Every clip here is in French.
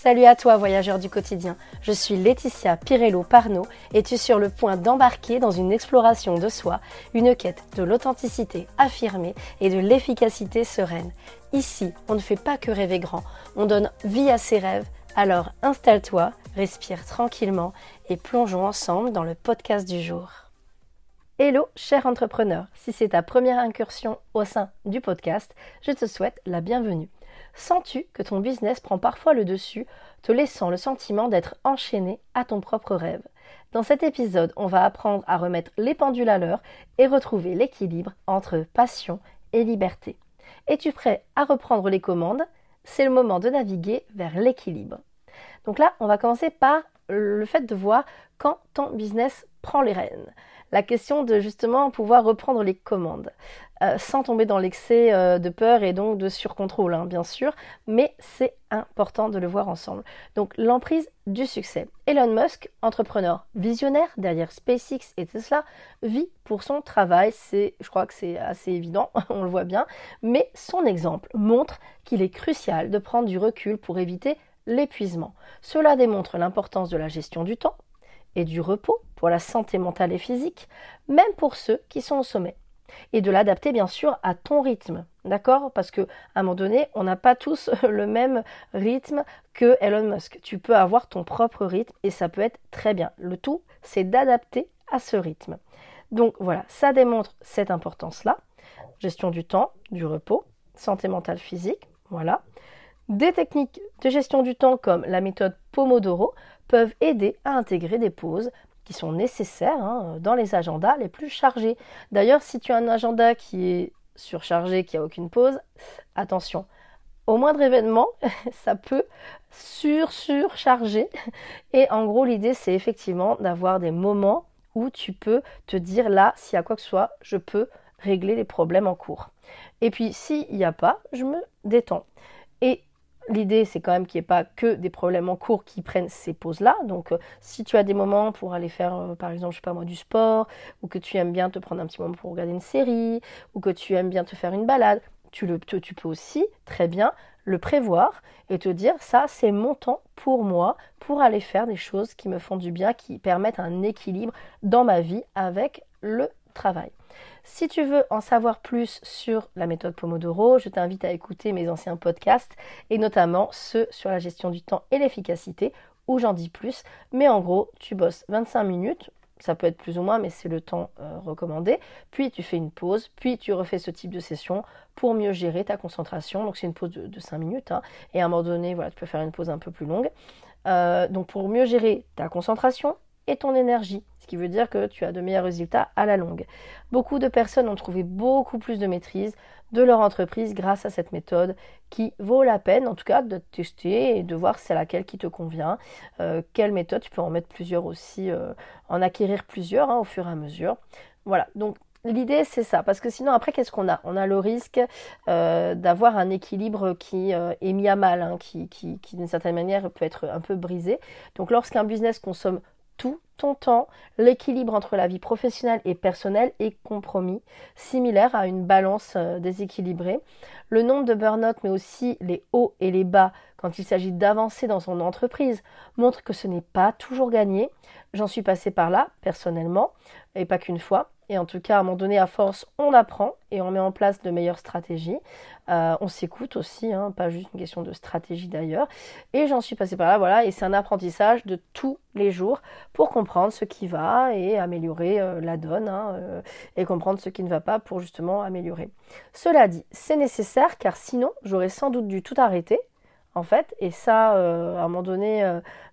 Salut à toi voyageur du quotidien, je suis Laetitia Pirello-Parnot et tu es sur le point d'embarquer dans une exploration de soi, une quête de l'authenticité affirmée et de l'efficacité sereine. Ici, on ne fait pas que rêver grand, on donne vie à ses rêves, alors installe-toi, respire tranquillement et plongeons ensemble dans le podcast du jour. Hello cher entrepreneur, si c'est ta première incursion au sein du podcast, je te souhaite la bienvenue. Sens-tu que ton business prend parfois le dessus, te laissant le sentiment d'être enchaîné à ton propre rêve? Dans cet épisode, on va apprendre à remettre les pendules à l'heure et retrouver l'équilibre entre passion et liberté. Es-tu prêt à reprendre les commandes? C'est le moment de naviguer vers l'équilibre. Donc là, on va commencer par le fait de voir quand ton business prend les rênes. La question de justement pouvoir reprendre les commandes sans tomber dans l'excès de peur et donc de surcontrôle, bien sûr, mais c'est important de le voir ensemble. Donc l'emprise du succès. Elon Musk, entrepreneur visionnaire derrière SpaceX et Tesla, vit pour son travail, je crois que c'est assez évident, on le voit bien, mais son exemple montre qu'il est crucial de prendre du recul pour éviter l'épuisement. Cela démontre l'importance de la gestion du temps et du repos pour la santé mentale et physique, même pour ceux qui sont au sommet. Et de l'adapter bien sûr à ton rythme, d'accord? Parce qu'à un moment donné, on n'a pas tous le même rythme que Elon Musk. Tu peux avoir ton propre rythme et ça peut être très bien. Le tout, c'est d'adapter à ce rythme. Donc voilà, ça démontre cette importance-là. Gestion du temps, du repos, santé mentale, physique, voilà. Des techniques de gestion du temps comme la méthode Pomodoro peuvent aider à intégrer des pauses qui sont nécessaires dans les agendas les plus chargés. D'ailleurs, si tu as un agenda qui est surchargé, qui n'a aucune pause, attention, au moindre événement, ça peut surcharger. Et en gros, l'idée, c'est effectivement d'avoir des moments où tu peux te dire là, s'il y a quoi que ce soit, je peux régler les problèmes en cours. Et puis, s'il n'y a pas, je me détends. Et l'idée, c'est quand même qu'il n'y ait pas que des problèmes en cours qui prennent ces pauses-là. Donc, si tu as des moments pour aller faire, par exemple, je sais pas moi, du sport, ou que tu aimes bien te prendre un petit moment pour regarder une série, ou que tu aimes bien te faire une balade, tu peux aussi très bien le prévoir et te dire, ça, c'est mon temps pour moi, pour aller faire des choses qui me font du bien, qui permettent un équilibre dans ma vie avec le travail. Si tu veux en savoir plus sur la méthode Pomodoro, je t'invite à écouter mes anciens podcasts et notamment ceux sur la gestion du temps et l'efficacité où j'en dis plus. Mais en gros, tu bosses 25 minutes, ça peut être plus ou moins, mais c'est le temps recommandé. Puis tu fais une pause, puis tu refais ce type de session pour mieux gérer ta concentration. Donc c'est une pause de 5 minutes et à un moment donné, voilà, tu peux faire une pause un peu plus longue. Donc pour mieux gérer ta concentration et ton énergie, ce qui veut dire que tu as de meilleurs résultats à la longue. Beaucoup de personnes ont trouvé beaucoup plus de maîtrise de leur entreprise grâce à cette méthode qui vaut la peine, en tout cas, de tester et de voir c'est laquelle qui te convient. Quelle méthode, tu peux en mettre plusieurs aussi, en acquérir plusieurs au fur et à mesure. Voilà, donc l'idée c'est ça, parce que sinon après qu'est-ce qu'on a? On a le risque d'avoir un équilibre qui est mis à mal, qui d'une certaine manière peut être un peu brisé. Donc lorsqu'un business consomme tout ton temps, l'équilibre entre la vie professionnelle et personnelle est compromis, similaire à une balance déséquilibrée. Le nombre de burn-out, mais aussi les hauts et les bas quand il s'agit d'avancer dans son entreprise, montre que ce n'est pas toujours gagné. J'en suis passée par là, personnellement, et pas qu'une fois. Et en tout cas, à un moment donné, à force, on apprend et on met en place de meilleures stratégies. On s'écoute aussi, pas juste une question de stratégie d'ailleurs. Et j'en suis passée par là, voilà. Et c'est un apprentissage de tous les jours pour comprendre ce qui va et améliorer la donne et comprendre ce qui ne va pas pour justement améliorer. Cela dit, c'est nécessaire car sinon, j'aurais sans doute dû tout arrêter. En fait, et ça, à un moment donné,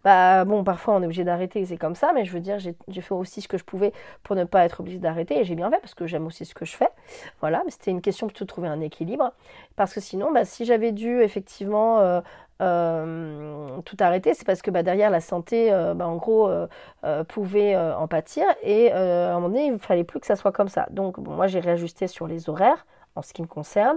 parfois on est obligé d'arrêter, c'est comme ça, mais je veux dire, j'ai fait aussi ce que je pouvais pour ne pas être obligée d'arrêter, et j'ai bien fait, parce que j'aime aussi ce que je fais, voilà, mais c'était une question plutôt de trouver un équilibre, parce que sinon, si j'avais dû effectivement tout arrêter, c'est parce que derrière la santé, en gros, pouvait en pâtir, et à un moment donné, il ne fallait plus que ça soit comme ça. Donc, moi, j'ai réajusté sur les horaires, en ce qui me concerne.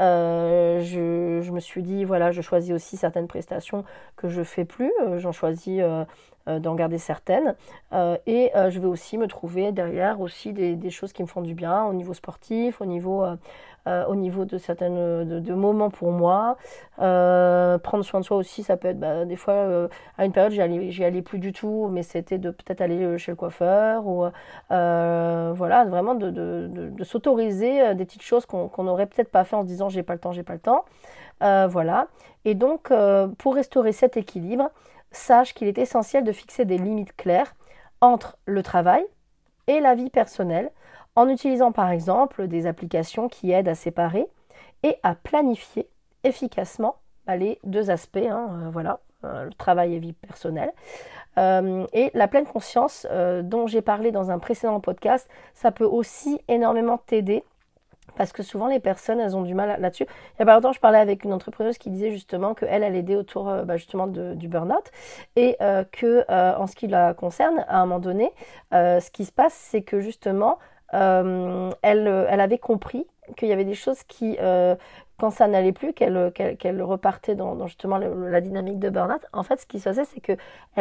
Je me suis dit, voilà, je choisis aussi certaines prestations que je fais plus. J'en choisis d'en garder certaines. Et je vais aussi me trouver derrière aussi des choses qui me font du bien au niveau sportif, au niveau au niveau de certaines de moments pour moi. Prendre soin de soi aussi, ça peut être des fois à une période j'y allais plus du tout, mais c'était de peut-être aller chez le coiffeur ou voilà, vraiment de s'autoriser des petites choses qu'on n'aurait peut-être pas fait en se disant j'ai pas le temps, j'ai pas le temps. Voilà. Et donc pour restaurer cet équilibre, sache qu'il est essentiel de fixer des limites claires entre le travail et la vie personnelle, en utilisant par exemple des applications qui aident à séparer et à planifier efficacement les deux aspects, voilà, le travail et vie personnelle. Et la pleine conscience dont j'ai parlé dans un précédent podcast, ça peut aussi énormément t'aider. Parce que souvent les personnes, elles ont du mal là-dessus. Il y a pas longtemps, je parlais avec une entrepreneuse qui disait justement qu'elle aidait autour justement du burn-out et que en ce qui la concerne, à un moment donné, ce qui se passe, c'est que justement, elle avait compris qu'il y avait des choses qui, quand ça n'allait plus, qu'elle repartait dans justement la dynamique de burn-out. En fait, ce qui se passait, c'est que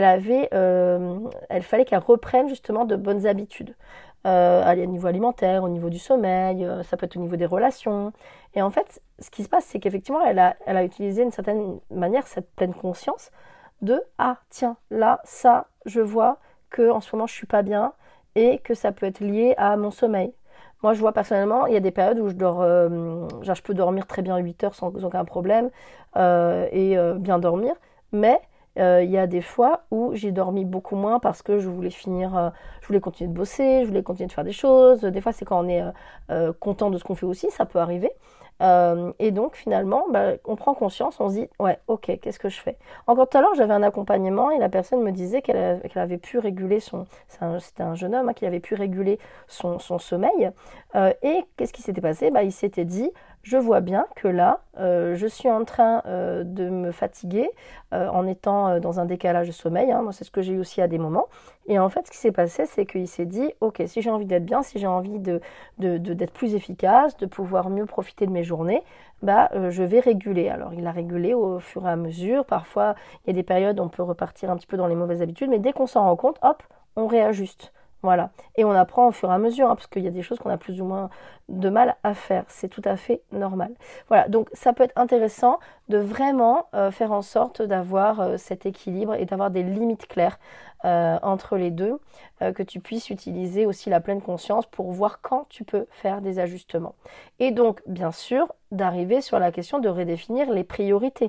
elle fallait qu'elle reprenne justement de bonnes habitudes. Au niveau alimentaire, au niveau du sommeil, ça peut être au niveau des relations. Et en fait, ce qui se passe, c'est qu'effectivement, elle a utilisé d'une certaine manière cette pleine conscience de « Ah, tiens, là, ça, je vois que en ce moment, je suis pas bien et que ça peut être lié à mon sommeil. » Moi, je vois personnellement, il y a des périodes où je peux dormir très bien 8 heures sans aucun problème et bien dormir, mais il y a des fois où j'ai dormi beaucoup moins parce que je voulais je voulais continuer de bosser, je voulais continuer de faire des choses. Des fois, c'est quand on est content de ce qu'on fait aussi, ça peut arriver. Et donc finalement, on prend conscience, on se dit ouais, ok, qu'est-ce que je fais? Encore tout à l'heure, j'avais un accompagnement et la personne me disait qu'elle avait pu réguler c'était un jeune homme qui avait pu réguler son sommeil. Et qu'est-ce qui s'était passé? Il s'était dit je vois bien que là, je suis en train de me fatiguer en étant dans un décalage de sommeil. Moi, c'est ce que j'ai eu aussi à des moments. Et en fait, ce qui s'est passé, c'est qu'il s'est dit, ok, si j'ai envie d'être bien, si j'ai envie d'être plus efficace, de pouvoir mieux profiter de mes journées, je vais réguler. Alors, il a régulé au fur et à mesure. Parfois, il y a des périodes où on peut repartir un petit peu dans les mauvaises habitudes, mais dès qu'on s'en rend compte, hop, on réajuste. Voilà. Et on apprend au fur et à mesure, parce qu'il y a des choses qu'on a plus ou moins de mal à faire. C'est tout à fait normal. Voilà. Donc, ça peut être intéressant de vraiment faire en sorte d'avoir cet équilibre et d'avoir des limites claires entre les deux, que tu puisses utiliser aussi la pleine conscience pour voir quand tu peux faire des ajustements. Et donc, bien sûr, d'arriver sur la question de redéfinir les priorités.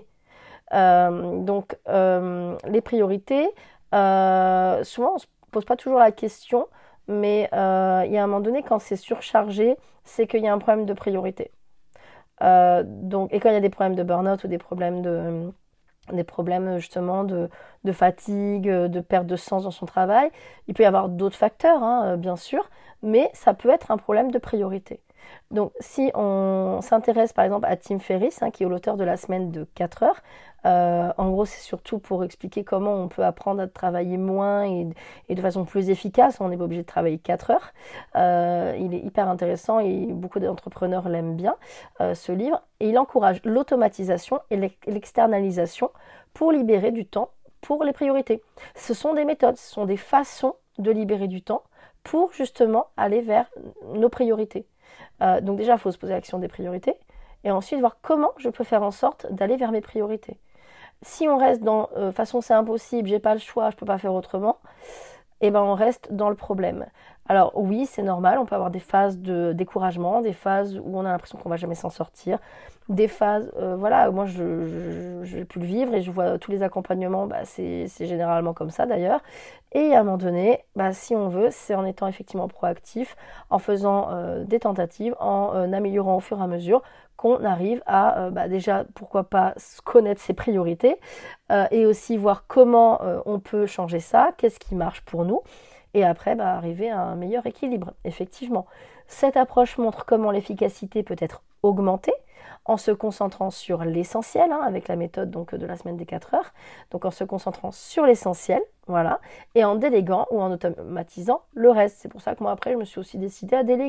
Les priorités, souvent, on se pose pas toujours la question, mais il y a un moment donné, quand c'est surchargé, c'est qu'il y a un problème de priorité. Et quand il y a des problèmes de burn-out ou des problèmes justement de fatigue, de perte de sens dans son travail, il peut y avoir d'autres facteurs, bien sûr, mais ça peut être un problème de priorité. Donc, si on s'intéresse par exemple à Tim Ferriss, qui est l'auteur de la semaine de 4 heures, en gros, c'est surtout pour expliquer comment on peut apprendre à travailler moins et de façon plus efficace. On n'est pas obligé de travailler 4 heures. Il est hyper intéressant et beaucoup d'entrepreneurs l'aiment bien, ce livre. Et il encourage l'automatisation et l'externalisation pour libérer du temps pour les priorités. Ce sont des méthodes, ce sont des façons de libérer du temps pour justement aller vers nos priorités. Donc déjà, il faut se poser la question des priorités et ensuite voir comment je peux faire en sorte d'aller vers mes priorités. Si on reste dans façon c'est impossible, j'ai pas le choix, je peux pas faire autrement, on reste dans le problème. Alors oui, c'est normal, on peut avoir des phases de découragement, des phases où on a l'impression qu'on va jamais s'en sortir, des phases, moi je pu le vivre et je vois tous les accompagnements, c'est généralement comme ça d'ailleurs. Et à un moment donné, si on veut, c'est en étant effectivement proactif, en faisant des tentatives, en améliorant au fur et à mesure, qu'on arrive à déjà, pourquoi pas, connaître ses priorités et aussi voir comment on peut changer ça, qu'est-ce qui marche pour nous, et après arriver à un meilleur équilibre. Effectivement, cette approche montre comment l'efficacité peut être augmentée en se concentrant sur l'essentiel, avec la méthode de la semaine des 4 heures, donc en se concentrant sur l'essentiel, voilà, et en déléguant ou en automatisant le reste. C'est pour ça que moi après je me suis aussi décidée à déléguer.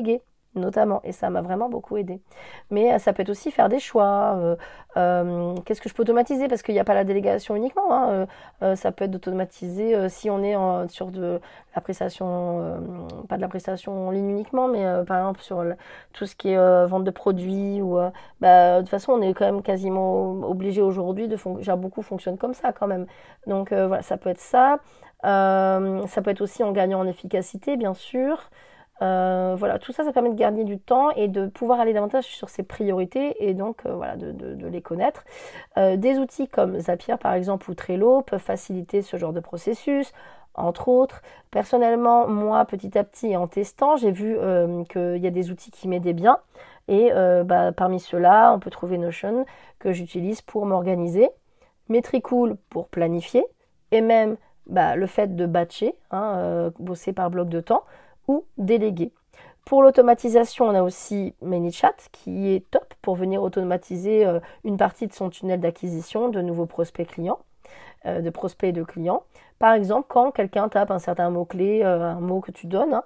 notamment, et ça m'a vraiment beaucoup aidé. Mais ça peut être aussi faire des choix. Qu'est-ce que je peux automatiser? Parce qu'il n'y a pas la délégation uniquement, hein. Ça peut être d'automatiser si on est sur de la prestation, pas de la prestation en ligne uniquement, mais par exemple sur tout ce qui est vente de produits. De toute façon, on est quand même quasiment obligé aujourd'hui beaucoup fonctionne comme ça quand même. Donc voilà, ça peut être ça. Ça peut être aussi en gagnant en efficacité, bien sûr. Voilà, tout ça, ça permet de gagner du temps et de pouvoir aller davantage sur ses priorités et donc voilà, de les connaître. Des outils comme Zapier par exemple ou Trello peuvent faciliter ce genre de processus. Entre autres, personnellement, moi, petit à petit, en testant, j'ai vu qu'il y a des outils qui m'aidaient bien. Et parmi ceux-là, on peut trouver Notion que j'utilise pour m'organiser, Metricool pour planifier, et même le fait de batcher, bosser par bloc de temps, ou déléguer. Pour l'automatisation, on a aussi ManyChat qui est top pour venir automatiser une partie de son tunnel d'acquisition de nouveaux prospects clients, de prospects et de clients. Par exemple, quand quelqu'un tape un certain mot-clé, un mot que tu donnes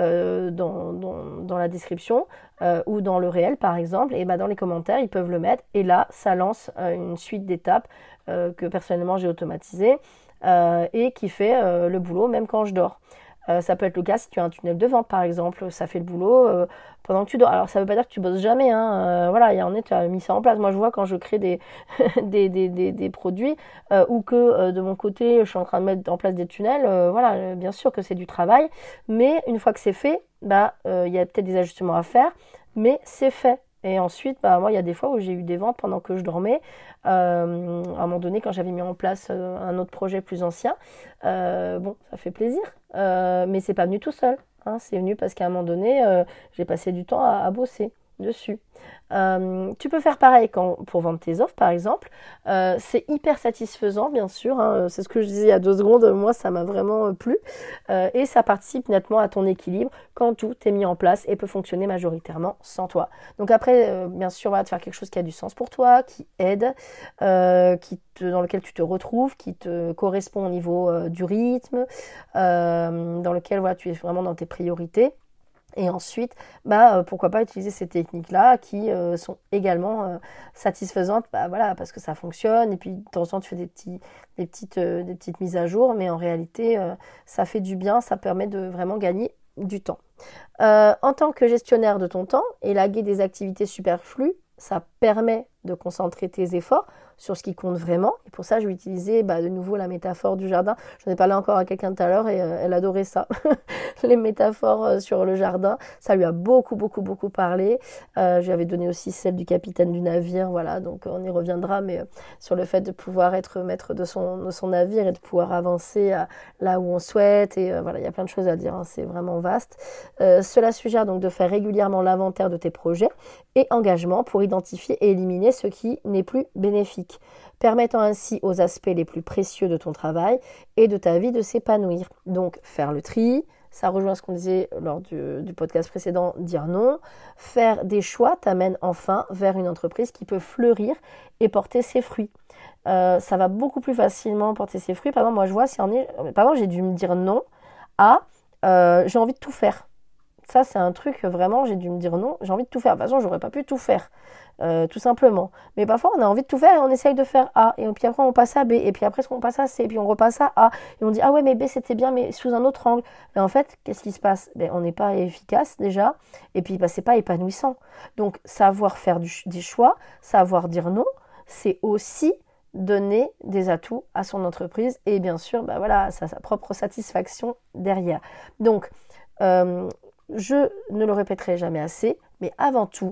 dans la description ou dans le réel par exemple, et dans les commentaires, ils peuvent le mettre et là, ça lance une suite d'étapes que personnellement j'ai automatisées et qui fait le boulot même quand je dors. Ça peut être le cas si tu as un tunnel de vente par exemple, ça fait le boulot pendant que tu dors. Alors ça veut pas dire que tu bosses jamais, voilà, il y en a, tu as mis ça en place. Moi je vois quand je crée des, des produits ou que de mon côté je suis en train de mettre en place des tunnels, voilà, bien sûr que c'est du travail, mais une fois que c'est fait, il y a peut-être des ajustements à faire, mais c'est fait. Et ensuite, moi, il y a des fois où j'ai eu des ventes pendant que je dormais. À un moment donné, quand j'avais mis en place un autre projet plus ancien, ça fait plaisir. Mais c'est pas venu tout seul. C'est venu parce qu'à un moment donné, j'ai passé du temps à bosser dessus. Tu peux faire pareil pour vendre tes offres par exemple. C'est hyper satisfaisant bien sûr, c'est ce que je disais il y a 2 secondes, moi ça m'a vraiment plu et ça participe nettement à ton équilibre quand tout est mis en place et peut fonctionner majoritairement sans toi. Donc après bien sûr de faire quelque chose qui a du sens pour toi, qui aide, dans lequel tu te retrouves, qui te correspond au niveau du rythme, dans lequel tu es vraiment dans tes priorités. Et ensuite, pourquoi pas utiliser ces techniques-là qui sont également satisfaisantes, parce que ça fonctionne. Et puis, de temps en temps, tu fais des petites mises à jour, mais en réalité, ça fait du bien, ça permet de vraiment gagner du temps. En tant que gestionnaire de ton temps, élaguer des activités superflues, ça permet de concentrer tes efforts sur ce qui compte vraiment. Et pour ça, je vais utiliser de nouveau la métaphore du jardin. J'en ai parlé encore à quelqu'un tout à l'heure et elle adorait ça. Les métaphores sur le jardin, ça lui a beaucoup parlé. Je lui avais donné aussi celle du capitaine du navire, voilà, donc on y reviendra, mais sur le fait de pouvoir être maître de son navire et de pouvoir avancer là où on souhaite. Et il y a plein de choses à dire, c'est vraiment vaste. Cela suggère donc de faire régulièrement l'inventaire de tes projets et engagements pour identifier et éliminer ce qui n'est plus bénéfique, permettant ainsi aux aspects les plus précieux de ton travail et de ta vie de s'épanouir. Donc faire le tri, ça rejoint ce qu'on disait lors du podcast précédent, dire non. Faire des choix t'amène enfin vers une entreprise qui peut fleurir et porter ses fruits. Ça va beaucoup plus facilement porter ses fruits. Par exemple, moi je vois, j'ai dû me dire non à j'ai envie de tout faire. Ça, c'est un truc, vraiment, j'ai dû me dire non, j'ai envie de tout faire. De toute façon, j'aurais pas pu tout faire, tout simplement. Mais parfois, on a envie de tout faire et on essaye de faire A. Et puis après, on passe à B. Et puis après, on passe à C. Et puis on repasse à A. Et on dit, ah ouais, mais B, c'était bien, mais sous un autre angle. Mais en fait, qu'est-ce qui se passe? On n'est pas efficace, déjà. Et puis, c'est pas épanouissant. Donc, savoir faire des choix, savoir dire non, c'est aussi donner des atouts à son entreprise. Et bien sûr, sa propre satisfaction derrière. Donc, je ne le répéterai jamais assez, mais avant tout,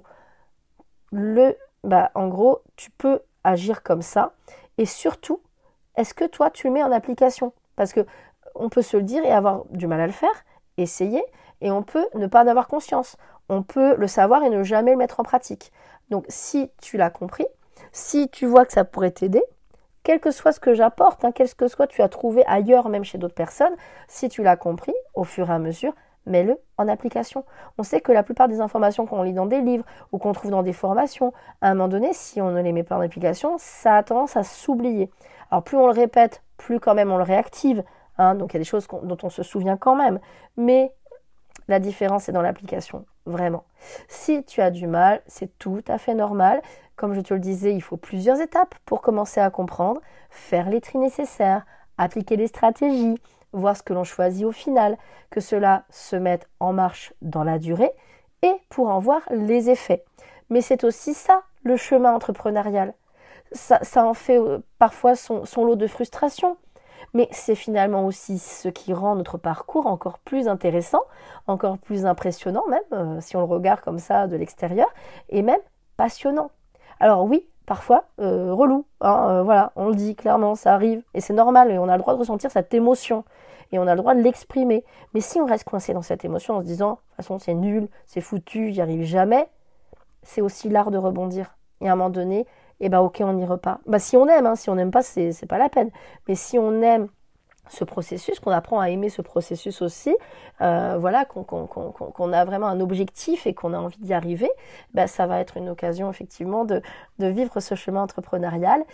en gros, tu peux agir comme ça. Et surtout, est-ce que toi, tu le mets en application? Parce que on peut se le dire et avoir du mal à le faire, essayer, et on peut ne pas en avoir conscience. On peut le savoir et ne jamais le mettre en pratique. Donc, si tu l'as compris, si tu vois que ça pourrait t'aider, quel que soit ce que j'apporte, quel que soit tu as trouvé ailleurs, même chez d'autres personnes, si tu l'as compris, au fur et à mesure, mets-le en application. On sait que la plupart des informations qu'on lit dans des livres ou qu'on trouve dans des formations, à un moment donné, si on ne les met pas en application, ça a tendance à s'oublier. Alors plus on le répète, plus quand même on le réactive. Donc il y a des choses dont on se souvient quand même. Mais La différence est dans l'application, vraiment. Si tu as du mal, c'est tout à fait normal. Comme je te le disais, il faut plusieurs étapes pour commencer à comprendre, faire les tris nécessaires, appliquer les stratégies, voir ce que l'on choisit au final, que cela se mette en marche dans la durée et pour en voir les effets. Mais c'est aussi ça, le chemin entrepreneurial. Ça en fait parfois son lot de frustration. Mais c'est finalement aussi ce qui rend notre parcours encore plus intéressant, encore plus impressionnant même, si on le regarde comme ça de l'extérieur, et même passionnant. Alors oui, parfois relou, hein, voilà, on le dit clairement, ça arrive, et c'est normal, et on a le droit de ressentir cette émotion, et on a le droit de l'exprimer. Mais si on reste coincé dans cette émotion en se disant, de toute façon c'est nul, c'est foutu, j'y arrive jamais, c'est aussi l'art de rebondir. Et à un moment donné, eh ben ok, on y repart. Bah, si on aime, hein, si on n'aime pas, c'est pas la peine. Mais si on aime ce processus, qu'on apprend à aimer ce processus aussi, voilà, qu'on a vraiment un objectif et qu'on a envie d'y arriver, bah, ça va être une occasion effectivement de vivre ce chemin entrepreneurial.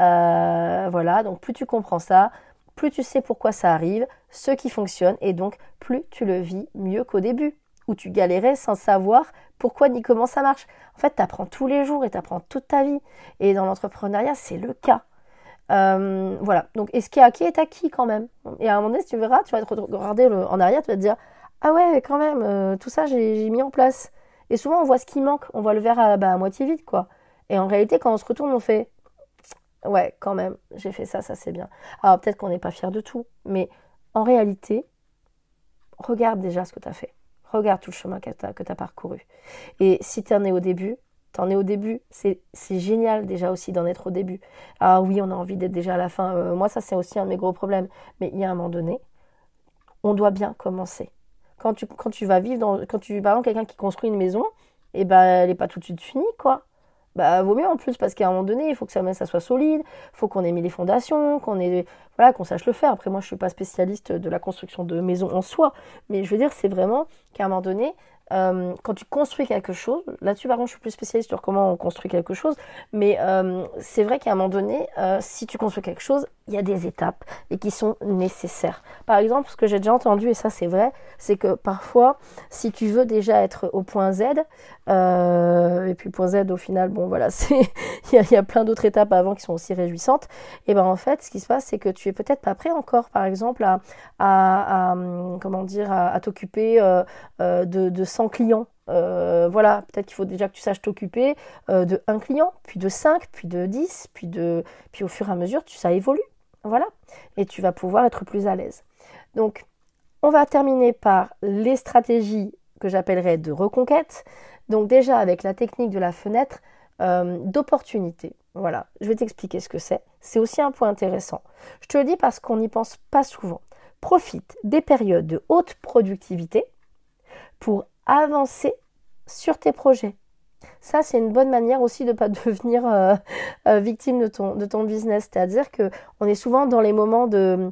Voilà, donc plus tu comprends ça, plus tu sais pourquoi ça arrive, ce qui fonctionne, et donc plus tu le vis mieux qu'au début, où tu galérais sans savoir pourquoi ni comment ça marche. En fait, tu apprends tous les jours et tu apprends toute ta vie. Et dans l'entrepreneuriat, c'est le cas. Voilà. Donc, et ce qui est acquis est acquis quand même. Et à un moment donné, si tu verras, tu vas te regarder en arrière, tu vas te dire, ah ouais, quand même, tout ça, j'ai mis en place. Et souvent, on voit ce qui manque. On voit le verre à moitié vide, quoi. Et en réalité, quand on se retourne, on fait, ouais, quand même, j'ai fait ça, ça c'est bien. Alors, peut-être qu'on n'est pas fier de tout. Mais en réalité, regarde déjà ce que tu as fait. Regarde tout le chemin que tu as parcouru. Et si tu en es au début, c'est génial déjà aussi d'en être au début. Ah oui, on a envie d'être déjà à la fin. Moi, ça, c'est aussi un de mes gros problèmes. Mais il y a un moment donné, on doit bien commencer. Quand tu vas vivre par exemple, quelqu'un qui construit une maison, et ben, elle n'est pas tout de suite finie, quoi. Bah, vaut mieux en plus, parce qu'à un moment donné, il faut que ça soit solide, il faut qu'on ait mis les fondations, voilà, qu'on sache le faire. Après, moi, je suis pas spécialiste de la construction de maisons en soi, mais je veux dire, c'est vraiment qu'à un moment donné, quand tu construis quelque chose, là-dessus, par contre, je suis plus spécialiste sur comment on construit quelque chose, mais c'est vrai qu'à un moment donné, si tu construis quelque chose, il y a des étapes et qui sont nécessaires. Par exemple, ce que j'ai déjà entendu, et ça c'est vrai, c'est que parfois, si tu veux déjà être au point Z, et puis point Z au final, bon voilà, il y a plein d'autres étapes avant qui sont aussi réjouissantes, et ben en fait, ce qui se passe, c'est que tu es peut-être pas prêt encore, par exemple, à t'occuper de 100 clients. Voilà, peut-être qu'il faut déjà que tu saches t'occuper de un client, puis de 5, puis de 10, puis au fur et à mesure, ça évolue. Voilà, et tu vas pouvoir être plus à l'aise. Donc, on va terminer par les stratégies que j'appellerais de reconquête. Donc déjà, avec la technique de la fenêtre d'opportunité. Voilà, je vais t'expliquer ce que c'est. C'est aussi un point intéressant. Je te le dis parce qu'on n'y pense pas souvent. Profite des périodes de haute productivité pour avancer sur tes projets. Ça, c'est une bonne manière aussi de ne pas devenir victime de ton business. C'est-à-dire qu'on est souvent dans les moments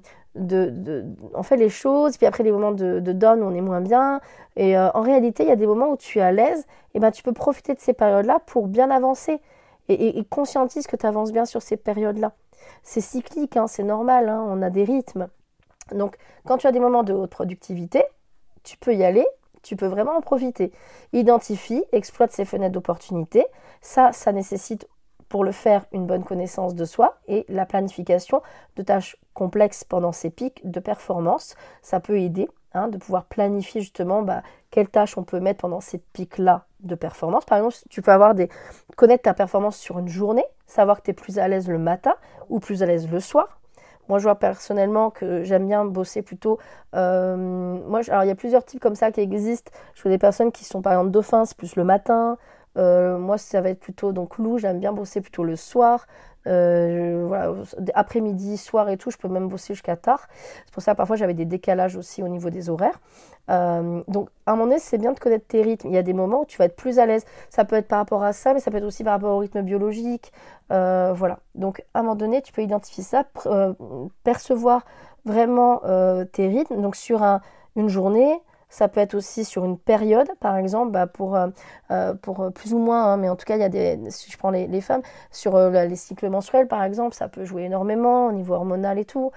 on fait les choses, puis après les moments de down où on est moins bien. Et en réalité, il y a des moments où tu es à l'aise, et ben tu peux profiter de ces périodes-là pour bien avancer. Et conscientise que tu avances bien sur ces périodes-là. C'est cyclique, hein, c'est normal, hein, on a des rythmes. Donc, quand tu as des moments de haute productivité, tu peux y aller. Tu peux vraiment en profiter. Identifie, exploite ces fenêtres d'opportunité. Ça nécessite pour le faire une bonne connaissance de soi et la planification de tâches complexes pendant ces pics de performance. Ça peut aider de pouvoir planifier justement quelles tâches on peut mettre pendant ces pics-là de performance. Par exemple, tu peux connaître ta performance sur une journée, savoir que tu es plus à l'aise le matin ou plus à l'aise le soir. Moi, je vois personnellement que j'aime bien bosser plutôt... alors, il y a plusieurs types comme ça qui existent. Je vois des personnes qui sont, par exemple, dauphins, c'est plus le matin. Moi, ça va être plutôt donc loup. J'aime bien bosser plutôt le soir. Voilà, après-midi, soir et tout, je peux même bosser jusqu'à tard. C'est pour ça, parfois, j'avais des décalages aussi au niveau des horaires. Donc, à un moment donné, c'est bien de connaître tes rythmes. Il y a des moments où tu vas être plus à l'aise. Ça peut être par rapport à ça, mais ça peut être aussi par rapport au rythme biologique. Voilà. Donc, à un moment donné, tu peux identifier ça, percevoir vraiment tes rythmes. Donc, sur une journée, Ça peut être aussi sur une période, par exemple, pour plus ou moins, hein, mais en tout cas, si je prends les femmes, sur les cycles menstruels, par exemple, ça peut jouer énormément au niveau hormonal et tout.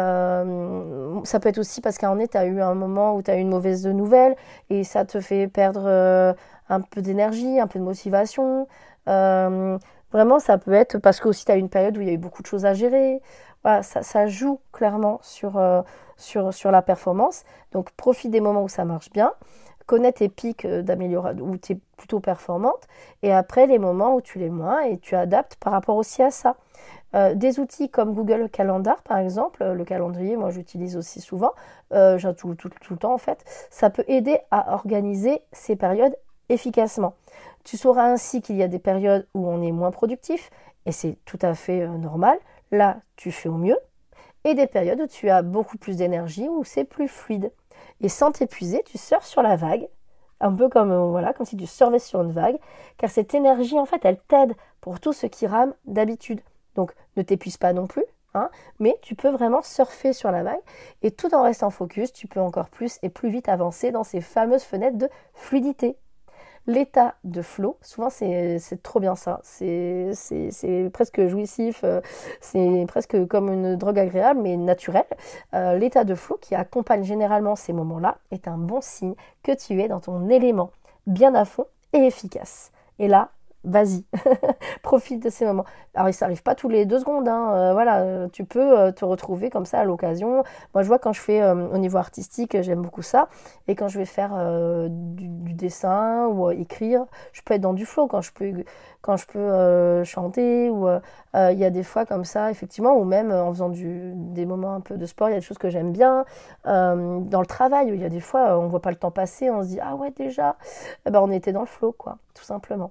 Ça peut être aussi parce qu'à un moment donné, tu as eu un moment où tu as eu une mauvaise nouvelle et ça te fait perdre un peu d'énergie, un peu de motivation. Vraiment, ça peut être parce que aussi tu as eu une période où il y a eu beaucoup de choses à gérer. Voilà, ça joue clairement sur la performance. Donc, profite des moments où ça marche bien. Connais tes pics d'amélioration, où tu es plutôt performante. Et après, les moments où tu l'es moins et tu adaptes par rapport aussi à ça. Des outils comme Google Calendar, par exemple, le calendrier, moi j'utilise aussi souvent, tout le temps en fait, ça peut aider à organiser ces périodes efficacement. Tu sauras ainsi qu'il y a des périodes où on est moins productif, et c'est tout à fait normal. Là, tu fais au mieux. Et des périodes où tu as beaucoup plus d'énergie, où c'est plus fluide. Et sans t'épuiser, tu surfes sur la vague, un peu comme si tu surfais sur une vague, car cette énergie, en fait, elle t'aide pour tout ce qui rame d'habitude. Donc, ne t'épuise pas non plus, hein, mais tu peux vraiment surfer sur la vague, et tout en restant focus, tu peux encore plus et plus vite avancer dans ces fameuses fenêtres de fluidité. L'état de flow, souvent c'est trop bien ça, c'est presque jouissif, c'est presque comme une drogue agréable mais naturelle. L'état de flow qui accompagne généralement ces moments-là est un bon signe que tu es dans ton élément, bien à fond et efficace. Et là, vas-y, profite de ces moments. Alors, ça n'arrive pas tous les 2 secondes, hein, voilà, tu peux te retrouver comme ça à l'occasion. Moi, je vois quand je fais au niveau artistique, j'aime beaucoup ça. Et quand je vais faire du dessin ou écrire, je peux être dans du flow quand je peux chanter. Ou il y a des fois comme ça, effectivement, ou même en faisant des moments un peu de sport, il y a des choses que j'aime bien. Dans le travail, il y a des fois, on ne voit pas le temps passer, on se dit « Ah ouais, déjà !» On était dans le flow, quoi, tout simplement.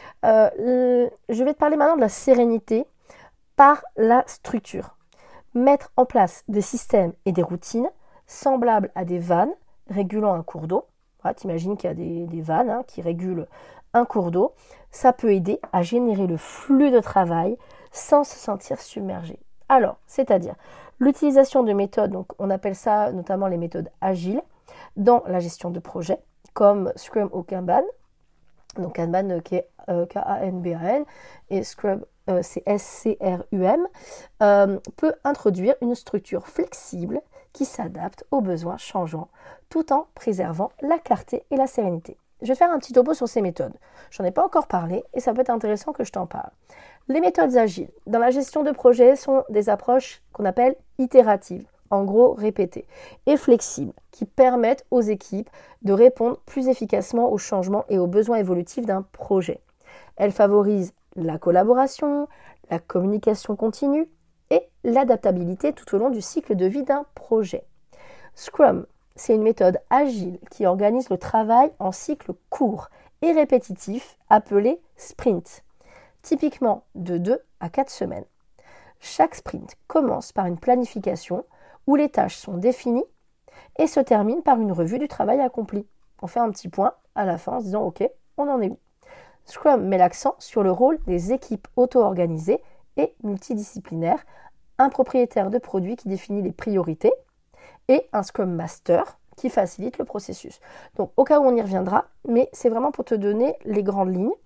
Je vais te parler maintenant de la sérénité par la structure. Mettre en place des systèmes et des routines semblables à des vannes régulant un cours d'eau. Voilà, t'imagines qu'il y a des vannes qui régulent un cours d'eau. Ça peut aider à générer le flux de travail sans se sentir submergé. Alors, c'est-à-dire l'utilisation de méthodes, donc on appelle ça notamment les méthodes agiles, dans la gestion de projets, comme Scrum ou Kanban. Donc Kanban qui est Kanban et Scrum c'est SCRUM, peut introduire une structure flexible qui s'adapte aux besoins changeants tout en préservant la clarté et la sérénité. Je vais faire un petit topo sur ces méthodes. J'en ai pas encore parlé et ça peut être intéressant que je t'en parle. Les méthodes agiles dans la gestion de projet sont des approches qu'on appelle itératives, en gros répétées, et flexibles, qui permettent aux équipes de répondre plus efficacement aux changements et aux besoins évolutifs d'un projet. Elles favorisent la collaboration, la communication continue et l'adaptabilité tout au long du cycle de vie d'un projet. Scrum, c'est une méthode agile qui organise le travail en cycles courts et répétitifs appelés sprints, typiquement de 2 à 4 semaines. Chaque sprint commence par une planification où les tâches sont définies et se termine par une revue du travail accompli. On fait un petit point à la fin en se disant « Ok, on en est où ?» Scrum met l'accent sur le rôle des équipes auto-organisées et multidisciplinaires, un propriétaire de produit qui définit les priorités et un Scrum Master qui facilite le processus. Donc au cas où on y reviendra, mais c'est vraiment pour te donner les grandes lignes.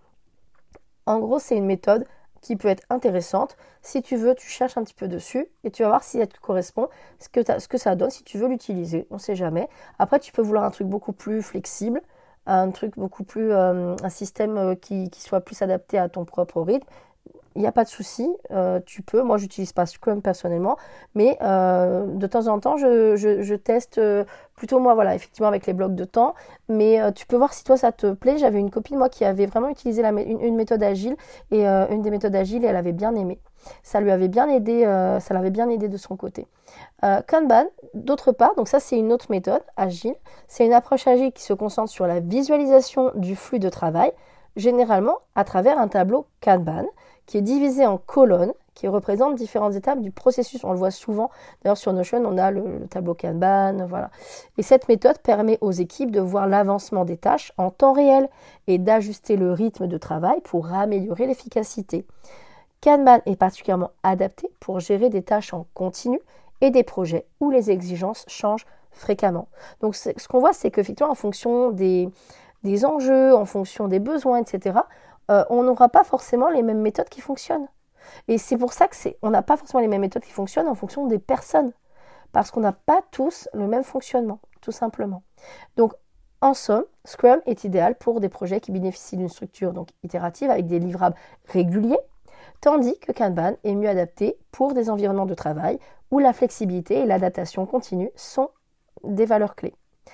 En gros, c'est une méthode qui peut être intéressante. Si tu veux, tu cherches un petit peu dessus et tu vas voir si elle te correspond, ce que ça donne, si tu veux l'utiliser. On ne sait jamais. Après, tu peux vouloir un truc beaucoup plus flexible, un truc beaucoup plus, un système qui soit plus adapté à ton propre rythme. Il n'y a pas de souci, tu peux. Moi, j'utilise pas Scrum personnellement, mais de temps en temps, je teste plutôt moi, voilà, effectivement avec les blocs de temps. Mais tu peux voir si toi ça te plaît. J'avais une copine moi qui avait vraiment utilisé une méthode agile et une des méthodes agiles et elle avait bien aimé. Ça lui avait bien aidé, ça l'avait bien aidé de son côté. Kanban, d'autre part, donc ça c'est une autre méthode agile. C'est une approche agile qui se concentre sur la visualisation du flux de travail, généralement à travers un tableau Kanban, qui est divisé en colonnes, qui représentent différentes étapes du processus. On le voit souvent, d'ailleurs sur Notion, on a le tableau Kanban, voilà. Et cette méthode permet aux équipes de voir l'avancement des tâches en temps réel et d'ajuster le rythme de travail pour améliorer l'efficacité. Kanban est particulièrement adapté pour gérer des tâches en continu et des projets où les exigences changent fréquemment. Donc ce qu'on voit, c'est qu'effectivement, en fonction des enjeux, en fonction des besoins, etc., on n'aura pas forcément les mêmes méthodes qui fonctionnent. Et c'est pour ça on n'a pas forcément les mêmes méthodes qui fonctionnent en fonction des personnes. Parce qu'on n'a pas tous le même fonctionnement, tout simplement. Donc, en somme, Scrum est idéal pour des projets qui bénéficient d'une structure donc itérative avec des livrables réguliers, tandis que Kanban est mieux adapté pour des environnements de travail où la flexibilité et l'adaptation continue sont des valeurs clés.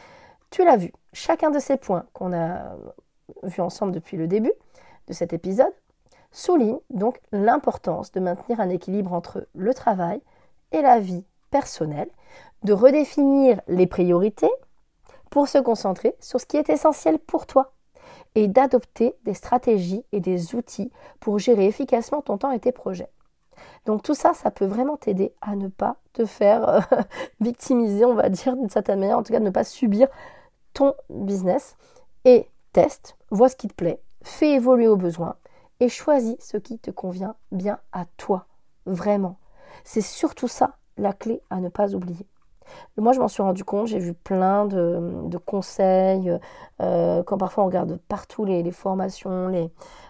Tu l'as vu, chacun de ces points qu'on a vus ensemble depuis le début de cet épisode souligne donc l'importance de maintenir un équilibre entre le travail et la vie personnelle, de redéfinir les priorités pour se concentrer sur ce qui est essentiel pour toi et d'adopter des stratégies et des outils pour gérer efficacement ton temps et tes projets. Donc tout ça, ça peut vraiment t'aider à ne pas te faire victimiser, on va dire d'une certaine manière, en tout cas de ne pas subir ton business. Et teste, vois ce qui te plaît, fais évoluer au besoin et choisis ce qui te convient bien à toi, vraiment. C'est surtout ça la clé à ne pas oublier. Moi, je m'en suis rendu compte, j'ai vu plein de conseils, quand parfois on regarde partout les formations, les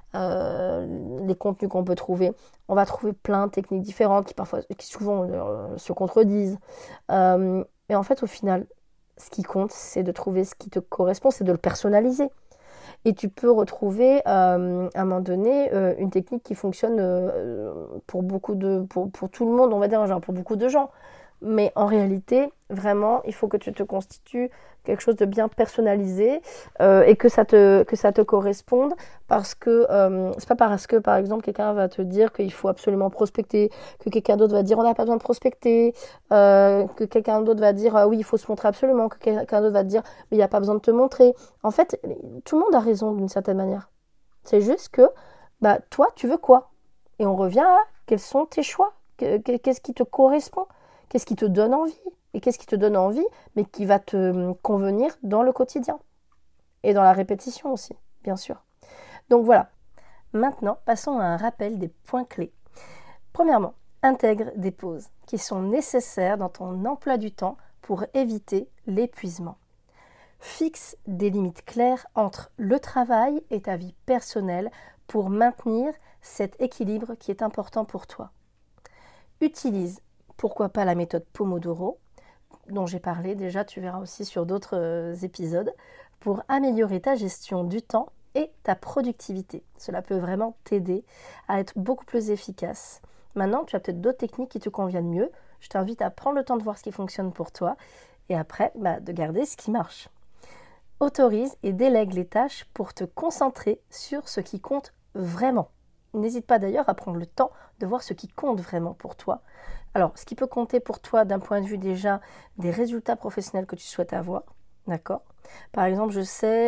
contenus qu'on peut trouver, on va trouver plein de techniques différentes qui souvent se contredisent. Et en fait, au final, ce qui compte, c'est de trouver ce qui te correspond, c'est de le personnaliser. Et tu peux retrouver à un moment donné une technique qui fonctionne pour tout le monde, on va dire, genre pour beaucoup de gens. Mais en réalité, vraiment, il faut que tu te constitues quelque chose de bien personnalisé et que ça te corresponde, parce que c'est pas parce que, par exemple, quelqu'un va te dire qu'il faut absolument prospecter, que quelqu'un d'autre va dire on n'a pas besoin de prospecter, que quelqu'un d'autre va dire oui, il faut se montrer absolument, que quelqu'un d'autre va te dire mais il n'y a pas besoin de te montrer. En fait, tout le monde a raison d'une certaine manière. C'est juste que toi, tu veux quoi? Et on revient à quels sont tes choix? Qu'est-ce qui te correspond? Qu'est-ce qui te donne envie? Et qu'est-ce qui te donne envie, mais qui va te convenir dans le quotidien? Et dans la répétition aussi, bien sûr. Donc voilà. Maintenant, passons à un rappel des points clés. Premièrement, intègre des pauses qui sont nécessaires dans ton emploi du temps pour éviter l'épuisement. Fixe des limites claires entre le travail et ta vie personnelle pour maintenir cet équilibre qui est important pour toi. Utilise pourquoi pas la méthode Pomodoro, dont j'ai parlé déjà, tu verras aussi sur d'autres épisodes, pour améliorer ta gestion du temps et ta productivité. Cela peut vraiment t'aider à être beaucoup plus efficace. Maintenant, tu as peut-être d'autres techniques qui te conviennent mieux. Je t'invite à prendre le temps de voir ce qui fonctionne pour toi et après, de garder ce qui marche. Autorise et délègue les tâches pour te concentrer sur ce qui compte vraiment. N'hésite pas d'ailleurs à prendre le temps de voir ce qui compte vraiment pour toi. Alors, ce qui peut compter pour toi d'un point de vue déjà des résultats professionnels que tu souhaites avoir, d'accord ? Par exemple, je sais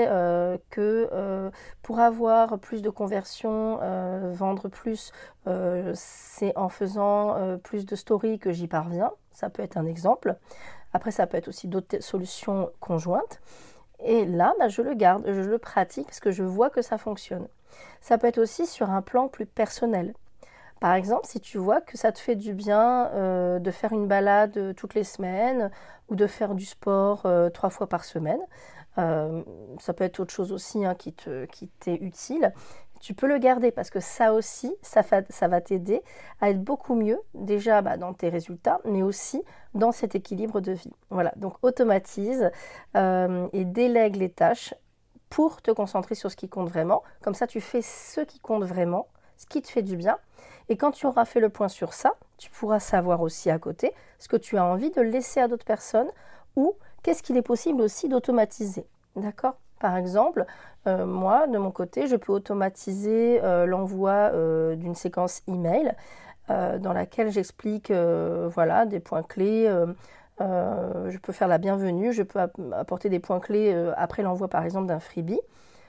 que pour avoir plus de conversions, vendre plus, c'est en faisant plus de stories que j'y parviens. Ça peut être un exemple. Après, ça peut être aussi d'autres solutions conjointes. Et là, je le garde, je le pratique parce que je vois que ça fonctionne. Ça peut être aussi sur un plan plus personnel. Par exemple, si tu vois que ça te fait du bien de faire une balade toutes les semaines ou de faire du sport 3 fois par semaine, ça peut être autre chose aussi qui t'est utile, tu peux le garder parce que ça aussi, ça va t'aider à être beaucoup mieux déjà dans tes résultats, mais aussi dans cet équilibre de vie. Voilà, donc automatise et délègue les tâches pour te concentrer sur ce qui compte vraiment. Comme ça, tu fais ce qui compte vraiment, ce qui te fait du bien. Et quand tu auras fait le point sur ça, tu pourras savoir aussi à côté ce que tu as envie de laisser à d'autres personnes ou qu'est-ce qu'il est possible aussi d'automatiser. D'accord ? Par exemple, moi, de mon côté, je peux automatiser l'envoi d'une séquence email dans laquelle j'explique des points clés. Je peux faire la bienvenue, je peux apporter des points clés après l'envoi, par exemple, d'un freebie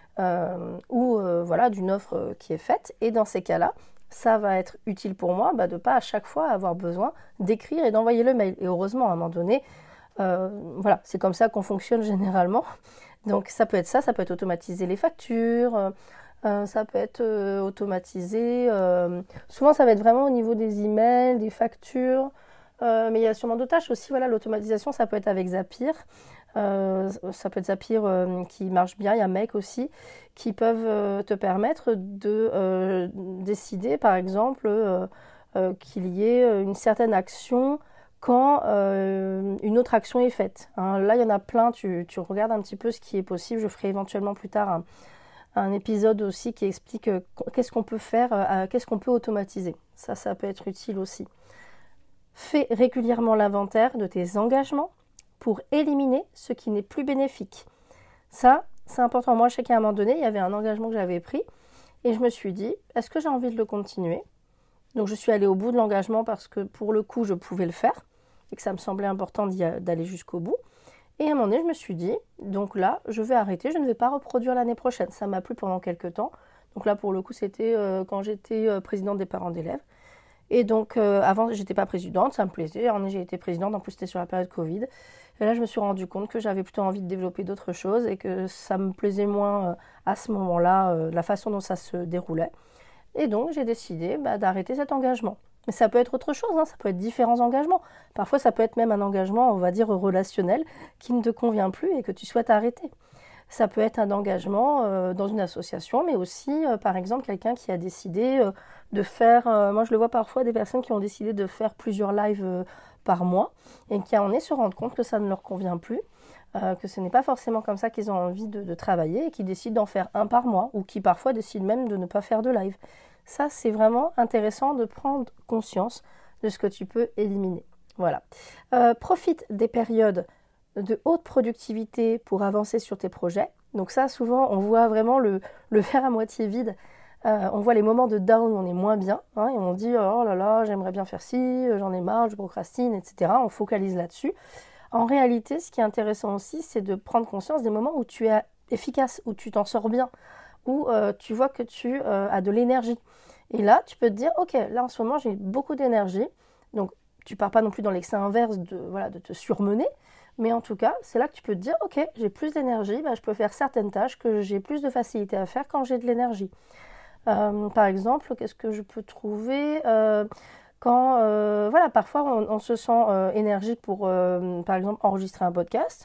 ou d'une offre qui est faite. Et dans ces cas-là, ça va être utile pour moi de ne pas à chaque fois avoir besoin d'écrire et d'envoyer le mail. Et heureusement, à un moment donné, c'est comme ça qu'on fonctionne généralement. Donc ça peut être ça peut être automatiser les factures, ça peut être automatisé. Souvent, ça va être vraiment au niveau des emails, des factures, Mais il y a sûrement d'autres tâches aussi. Voilà, l'automatisation, ça peut être avec Zapier. Ça peut être Zapier qui marche bien. Il y a Make aussi qui peuvent te permettre de décider, par exemple, qu'il y ait une certaine action quand une autre action est faite. Hein. Là, il y en a plein. Tu regardes un petit peu ce qui est possible. Je ferai éventuellement plus tard un épisode aussi qui explique qu'est-ce qu'on peut faire, qu'est-ce qu'on peut automatiser. Ça peut être utile aussi. Fais régulièrement l'inventaire de tes engagements pour éliminer ce qui n'est plus bénéfique. Ça, c'est important. Moi, je sais qu'à un moment donné, il y avait un engagement que j'avais pris et je me suis dit, est-ce que j'ai envie de le continuer ? Donc, je suis allée au bout de l'engagement parce que pour le coup, je pouvais le faire et que ça me semblait important d'aller jusqu'au bout. Et à un moment donné, je me suis dit, donc là, je vais arrêter, je ne vais pas reproduire l'année prochaine. Ça m'a plu pendant quelques temps. Donc là, pour le coup, c'était quand j'étais présidente des parents d'élèves. Et donc, avant, j'étais pas présidente, ça me plaisait. J'ai été présidente, en plus, c'était sur la période Covid. Et là, je me suis rendu compte que j'avais plutôt envie de développer d'autres choses et que ça me plaisait moins à ce moment-là, la façon dont ça se déroulait. Et donc, j'ai décidé d'arrêter cet engagement. Mais ça peut être autre chose, hein, ça peut être différents engagements. Parfois, ça peut être même un engagement, on va dire, relationnel qui ne te convient plus et que tu souhaites arrêter. Ça peut être un engagement dans une association, mais aussi, par exemple, quelqu'un qui a décidé de faire... moi, je le vois parfois, des personnes qui ont décidé de faire plusieurs lives par mois et qui, à un moment donné, se rendent compte que ça ne leur convient plus, que ce n'est pas forcément comme ça qu'ils ont envie de travailler et qui décident d'en faire un par mois ou qui, parfois, décident même de ne pas faire de live. Ça, c'est vraiment intéressant de prendre conscience de ce que tu peux éliminer. Voilà. Profite des périodes de haute productivité pour avancer sur tes projets. Donc ça, souvent, on voit vraiment le verre à moitié vide. On voit les moments de down où on est moins bien, hein, et on dit « Oh là là, j'aimerais bien faire ci, j'en ai marre, je procrastine, etc. » On focalise là-dessus. En réalité, ce qui est intéressant aussi, c'est de prendre conscience des moments où tu es efficace, où tu t'en sors bien, où tu vois que tu as de l'énergie. Et là, tu peux te dire « Ok, là en ce moment, j'ai beaucoup d'énergie. » Donc, tu pars pas non plus dans l'excès inverse de te surmener. Mais en tout cas, c'est là que tu peux te dire, ok, j'ai plus d'énergie, je peux faire certaines tâches que j'ai plus de facilité à faire quand j'ai de l'énergie. Par exemple, qu'est-ce que je peux trouver quand, parfois on se sent énergique pour, par exemple, enregistrer un podcast,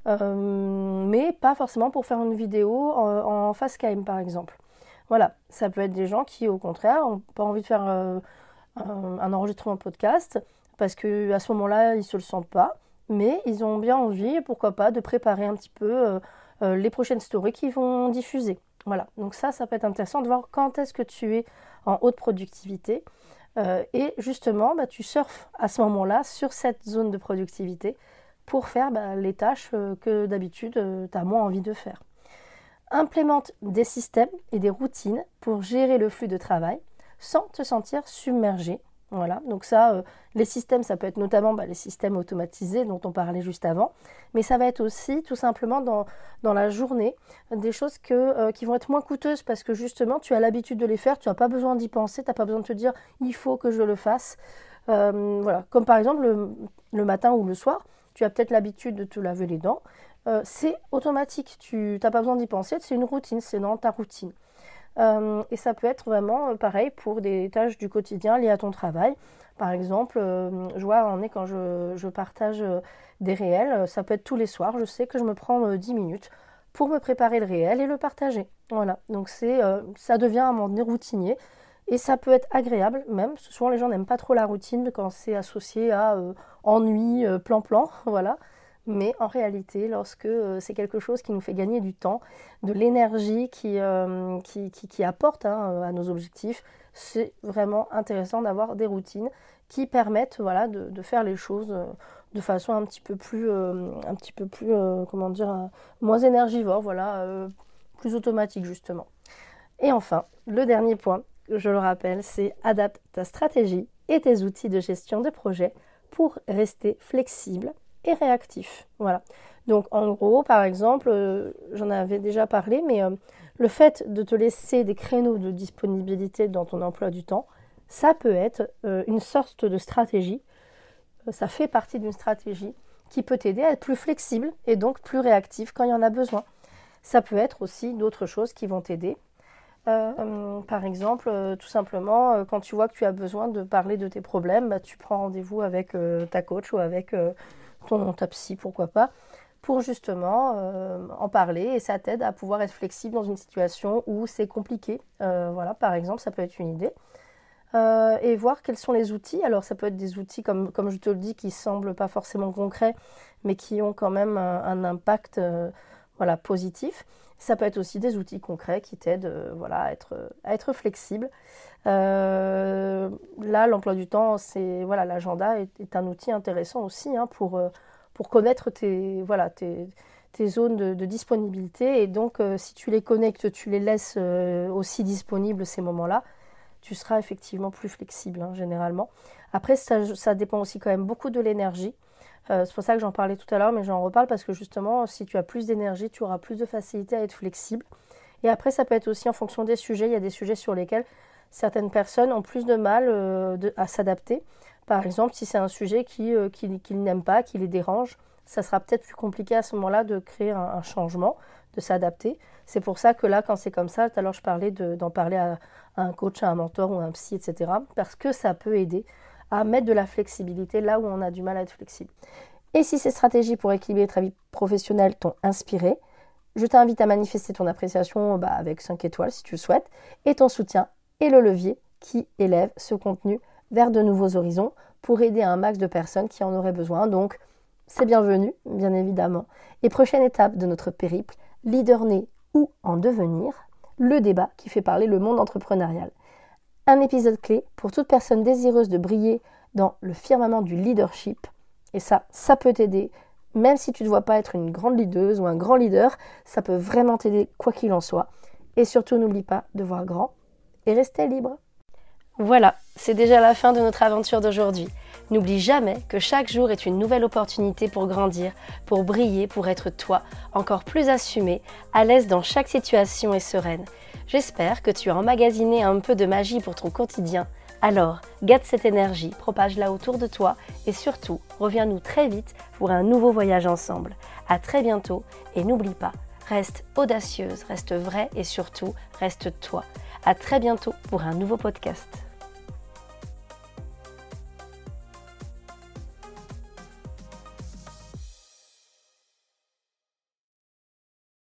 mais pas forcément pour faire une vidéo en facecam, par exemple. Voilà, ça peut être des gens qui, au contraire, n'ont pas envie de faire un enregistrement podcast parce qu'à ce moment-là, ils ne se le sentent pas. Mais ils ont bien envie, pourquoi pas, de préparer un petit peu les prochaines stories qu'ils vont diffuser. Voilà, donc ça peut être intéressant de voir quand est-ce que tu es en haute productivité. Et justement, tu surfes à ce moment-là sur cette zone de productivité pour faire les tâches que d'habitude tu as moins envie de faire. Implémente des systèmes et des routines pour gérer le flux de travail sans te sentir submergé. Voilà, donc ça, les systèmes, ça peut être notamment les systèmes automatisés dont on parlait juste avant, mais ça va être aussi tout simplement dans la journée des choses qui vont être moins coûteuses parce que justement tu as l'habitude de les faire, tu n'as pas besoin d'y penser, tu n'as pas besoin de te dire il faut que je le fasse. Voilà, comme par exemple le matin ou le soir, tu as peut-être l'habitude de te laver les dents, c'est automatique, tu n'as pas besoin d'y penser, c'est une routine, c'est dans ta routine. Et ça peut être vraiment pareil pour des tâches du quotidien liées à ton travail. Par exemple, je vois quand je partage des réels, ça peut être tous les soirs, je sais que je me prends 10 minutes pour me préparer le réel et le partager. Voilà, donc ça devient à un moment donné routinier et ça peut être agréable même. Souvent les gens n'aiment pas trop la routine quand c'est associé à ennui, plan-plan, voilà. Mais en réalité, lorsque c'est quelque chose qui nous fait gagner du temps, de l'énergie qui apporte à nos objectifs, c'est vraiment intéressant d'avoir des routines qui permettent de faire les choses de façon un petit peu plus moins énergivore, plus automatique justement. Et enfin, le dernier point, je le rappelle, c'est adapte ta stratégie et tes outils de gestion de projet pour rester flexible et réactif. Voilà. Donc en gros, par exemple, j'en avais déjà parlé, mais le fait de te laisser des créneaux de disponibilité dans ton emploi du temps, ça peut être une sorte de stratégie, ça fait partie d'une stratégie qui peut t'aider à être plus flexible et donc plus réactif quand il y en a besoin. Ça peut être aussi d'autres choses qui vont t'aider. Par exemple, tout simplement, quand tu vois que tu as besoin de parler de tes problèmes, tu prends rendez-vous avec ta coach ou avec ta psy, pourquoi pas, pour justement en parler et ça t'aide à pouvoir être flexible dans une situation où c'est compliqué. Voilà, par exemple, ça peut être une idée. Et voir quels sont les outils. Alors ça peut être des outils comme je te le dis qui semblent pas forcément concrets mais qui ont quand même un impact positif. Ça peut être aussi des outils concrets qui t'aident à être flexible. Là, l'emploi du temps, l'agenda est un outil intéressant aussi pour connaître tes zones de disponibilité. Et donc, si tu les connectes, tu les laisses aussi disponibles ces moments-là, tu seras effectivement plus flexible, généralement. Après, ça dépend aussi quand même beaucoup de l'énergie. C'est pour ça que j'en parlais tout à l'heure, mais j'en reparle parce que justement, si tu as plus d'énergie, tu auras plus de facilité à être flexible. Et après, ça peut être aussi en fonction des sujets. Il y a des sujets sur lesquels certaines personnes ont plus de mal à s'adapter. Par exemple, si c'est un sujet qu'ils n'aiment pas, qui les dérange, ça sera peut-être plus compliqué à ce moment-là de créer un changement, de s'adapter. C'est pour ça que là, quand c'est comme ça, tout à l'heure je parlais d'en parler à un coach, à un mentor ou à un psy, etc. Parce que ça peut aider à mettre de la flexibilité là où on a du mal à être flexible. Et si ces stratégies pour équilibrer ta vie professionnelle t'ont inspiré, je t'invite à manifester ton appréciation avec 5 étoiles si tu le souhaites, et ton soutien et le levier qui élève ce contenu vers de nouveaux horizons pour aider un max de personnes qui en auraient besoin. Donc, c'est bienvenu, bien évidemment. Et prochaine étape de notre périple, leader né ou en devenir, le débat qui fait parler le monde entrepreneurial. Un épisode clé pour toute personne désireuse de briller dans le firmament du leadership. Et ça peut t'aider. Même si tu ne vois pas être une grande leaduse ou un grand leader, ça peut vraiment t'aider quoi qu'il en soit. Et surtout, n'oublie pas de voir grand et rester libre. Voilà, c'est déjà la fin de notre aventure d'aujourd'hui. N'oublie jamais que chaque jour est une nouvelle opportunité pour grandir, pour briller, pour être toi, encore plus assumé, à l'aise dans chaque situation et sereine. J'espère que tu as emmagasiné un peu de magie pour ton quotidien. Alors, garde cette énergie, propage-la autour de toi et surtout, reviens-nous très vite pour un nouveau voyage ensemble. À très bientôt et n'oublie pas, reste audacieuse, reste vraie et surtout, reste toi. À très bientôt pour un nouveau podcast.